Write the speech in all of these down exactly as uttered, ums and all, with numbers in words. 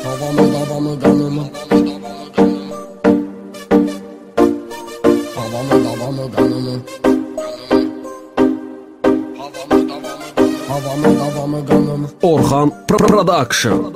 Havamı davamı kanımı, havamı davamı kanımı, havamı davamı kanımı. Orhan Production.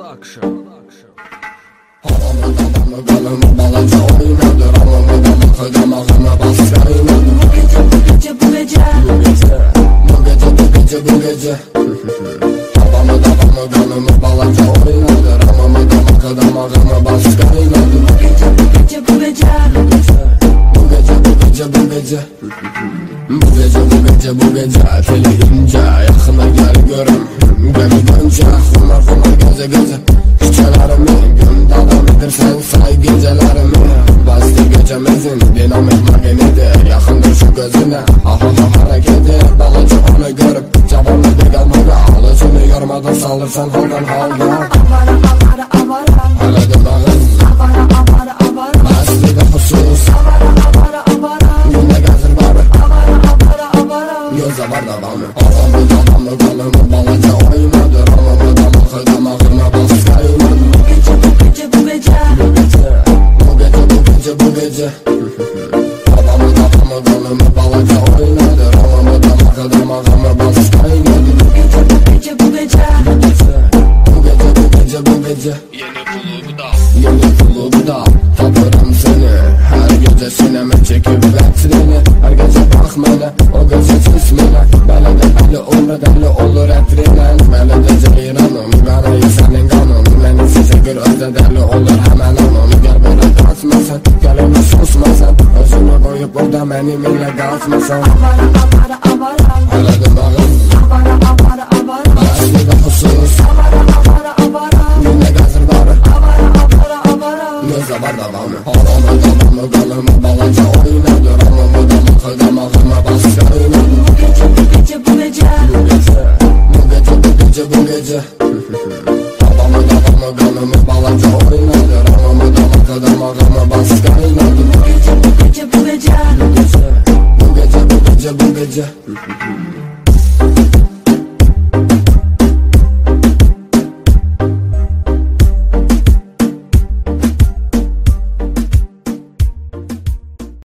Havamı davamı kanımı, balaca oynadı. Ramamı damı damağıma bastı oynadı. Bu gece bu gece bu gece Bu gece, bu gece bu gece bu gece. Havamı davamı kanımı, balaca oynadı. Ramamı damı damağıma bastı oynadı. Bu gece bu gece bu gece Bu gece bu gece bu gece Bu gece bu gece bu gece Teli ince yakına gel görüm Beni gönce Kumar kumar gece gece Şişelerimi gün devam edirsen say gecelerimi Bastı geçemezsin dinamik makinede Yakındır şu gözüne ha ha ha hareketi Balacı onu görüp cevabını gelmede Alıcını yormadan salırsan haldan halda Avara avara avara Hele dımağın Avara avara avara Bastı da husus Avara avara avara Günde gezir bari Avara avara avara Göze var da bana Havamı davamı kanımı balaca oynadı. Ramamı damı damağıma bastı kaynadı. Bu gece bu gece bu gece Bu gece bu gece bu gece Havamı davamı kanımı balaca oynadı. Ramamı damı damağıma bastı kaynadı. Bu gece bu gece bu gece Bu gece bu gece bu gece Yeni kulübü Yeni kulübü da Tapırım seni Her gece sineme çekip betrini Her gece bak mene O gece çizmine Belede belli olur deli olur etrinen Belede ceyranım Kanayı senin kanın Beni size gül özde deli olur hemen anım Gel böyle kaçmasan Gel onu susmasan Özünü koyup burada benim ile kaçmasan Avara avara avara Hele dımağın Avara avara avara Başlı da husus Avara avara avara Günde gezir bari Avara avara avara Göze var da bana Havamı davamı kanımı balaca oynadı. Ramamı damı damağıma bastı oynadı. Bu gece bu gece bu gece Bu gece, bu gece bu gece bu gece